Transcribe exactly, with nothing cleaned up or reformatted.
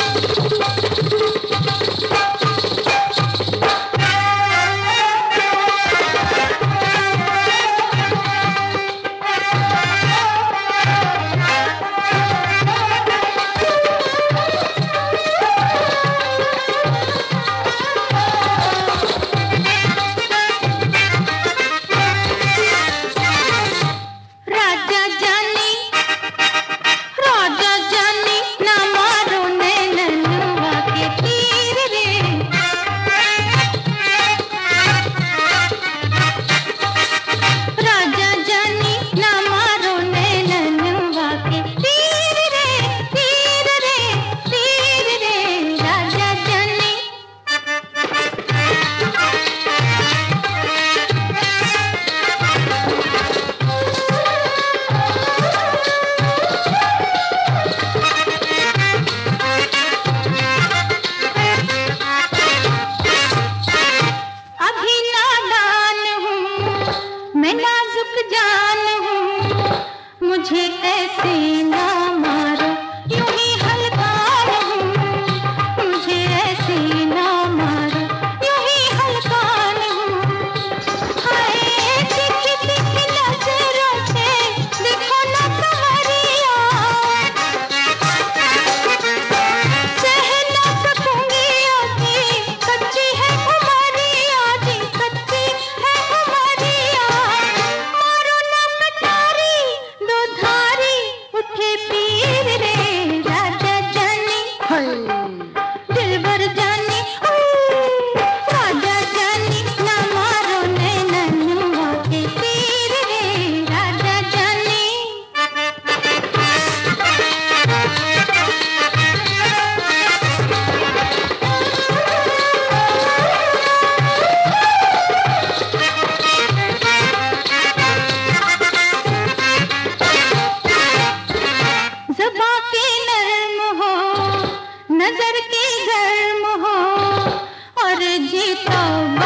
मुझे ऐसे ना मारो, यूं ही हल्का रहूं। मुझे ऐसे ना मारो, यूं ही हल्का रहूं। हाय तीखी तीखी नजरों से देखो ना कमरिया, सह ना सकूंगी अभी, कच्ची है उमरिया जी, कच्ची है उमरिया। मारो ना कटारी दो धारी, उठे पीर रे राजा जानी, दिल भर जानी ओ राजा जानी। ना मारो नैननुआ के पीर रे राजा जानी। ज़ुबां के नर्म हो, नजर के गर्म हो, और जी तो